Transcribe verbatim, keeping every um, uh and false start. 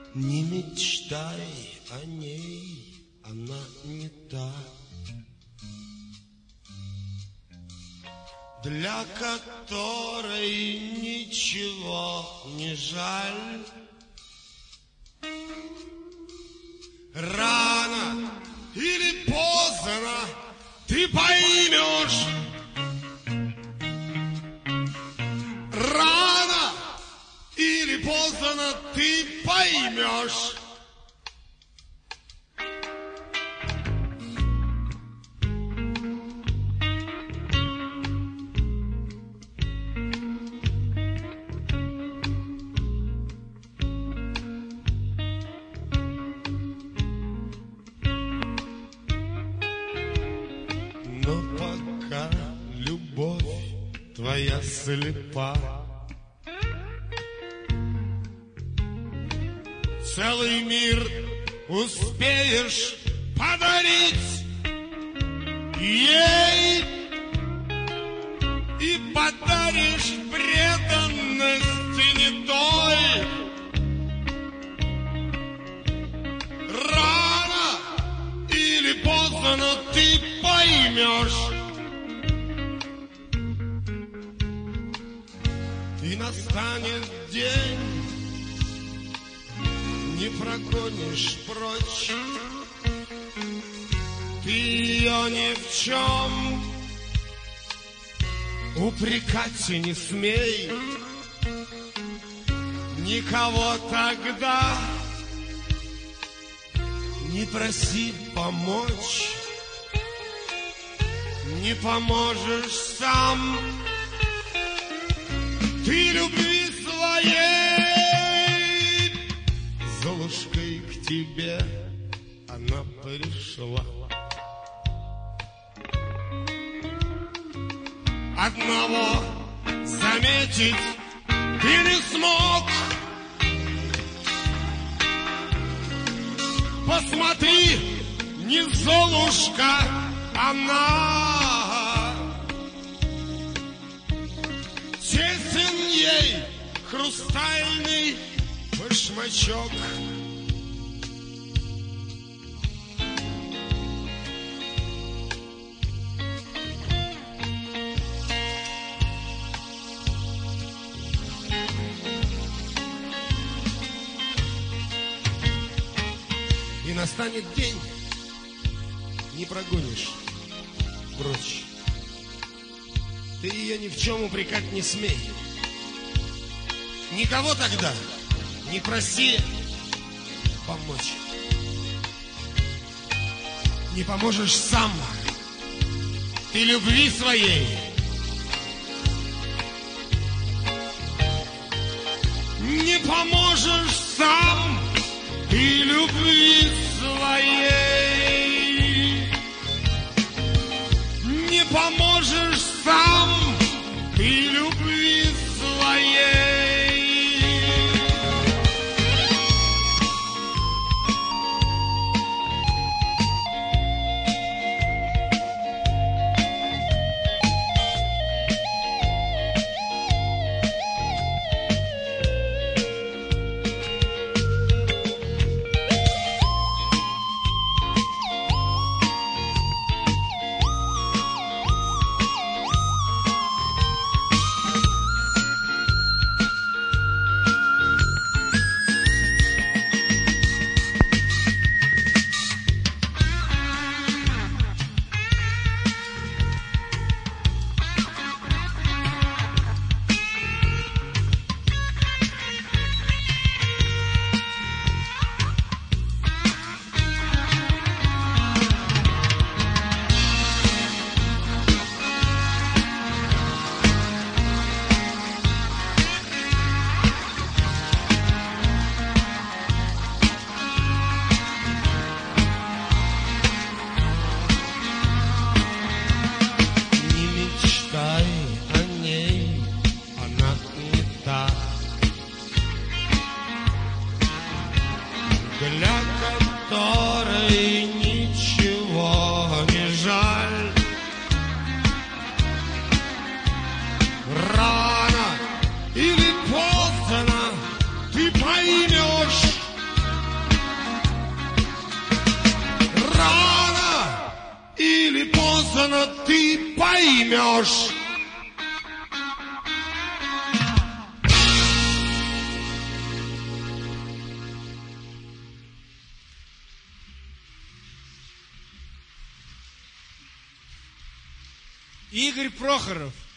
Не мечтай о ней, она не та, для которой ничего не жаль. Рано или поздно ты поймешь, рано или поздно ты поймешь. Но пока любовь твоя слепа, целый мир успеешь подарить ей, и подаришь преданности не той. Рано или поздно ты поймешь, и настанет день, не прогонишь прочь. Ты ее ни в чем упрекать и не смей. Никого тогда не проси помочь. Не поможешь сам ты любви своей. Золушкой к тебе она пришла. Одного заметить ты не смог. Посмотри, не Золушка она. Тесен ей хрустальный башмачок. И настанет день, не прогонишь прочь. Ты ее ни в чем упрекать не смей. Никого тогда не проси помочь. Не поможешь сам ты любви своей. Не поможешь сам ты любви своей. Не поможешь сам ты любви своей. поздно ты поймешь. Игорь Прохоров.